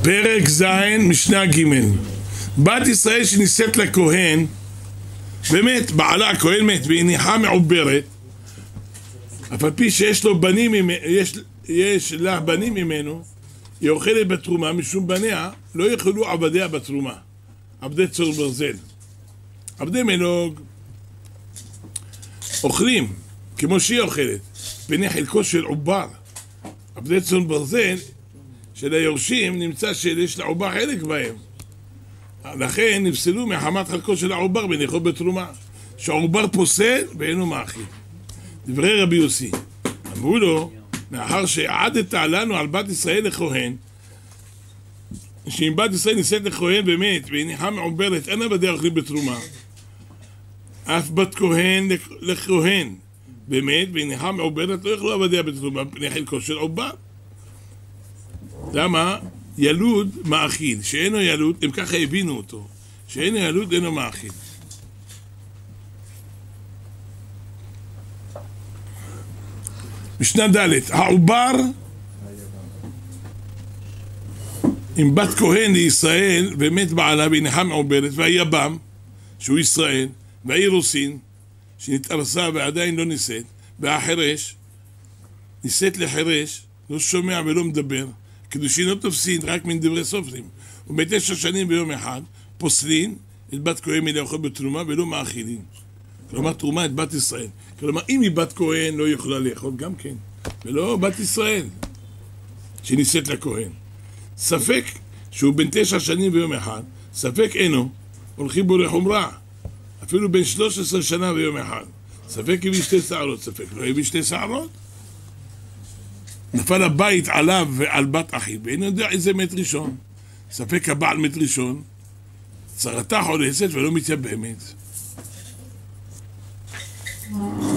פרק ז' משנה ג' בת ישראל שנישאת לכהן באמת, בעלה הכהן מת והניחה מעוברת, אף על פי שיש לו בנים, יש לה בנים ממנו, היא אוכלת בתרומה, משום בניה לא יאכלו עבדיה בתרומה, עבדי צור ברזל. עבדי מלוג אוכלים כמו שהיא אוכלת, פני חלקו של עובר. עבדי צור ברזל של היורשים נמצא שיש לעובר חלק בהם, לכן נפסלו מחמת חלקו של העובר בניחו בתרומה, שהעובר פוסל ואינו מאכיל. דברי רבי יוסי, אמרו לו, מאחר שעדת לנו על בת ישראל לכהן, שאם בת ישראל נישאת לכהן באמת והניחה מעוברת אין עבדיה אוכלים בתרומה, אף בת כהן לכהן באמת והניחה מעוברת לא יאכלו עבדיה בתרומה פני חלקו של עובר. למה? ילוד מאכיל, שאינו ילוד, הם ככה הבינו אותו, שאינו ילוד אינו מאכיל. משנה ד' העובר עם בת כהן לישראל ומת בעלה והניחה מעוברת, והיבם שהוא ישראל, והאירוסין שנתארסה ועדיין לא נישאת, והחרש נישאת לחרש, לא שומע ולא מדבר, קידושין לא תופסין רק מן דברי סופרים, וב9 שנים ביום אחד פוסלין את בת כהן מלאכול בתרומה ולא מאכילין. כלומר תרומה את בת ישראל, כלומר אם היא בת כהן לא יכולה לאכול גם כן, ולא בת ישראל שנישאת לכהן. ספק שהוא בן 9 שנים ביום אחד, ספק אינו, הולכים בו לחומרה, אפילו בן 13 שנה ביום אחד. ספק הביא 2 שערות, ספק לא הביא 2 שערות. נפל הבית עליו ועל בת אחיו, ואינו יודע איזה מת ראשון. ספק הבעל מת ראשון, צרתה חולצת ולא מתייבמת.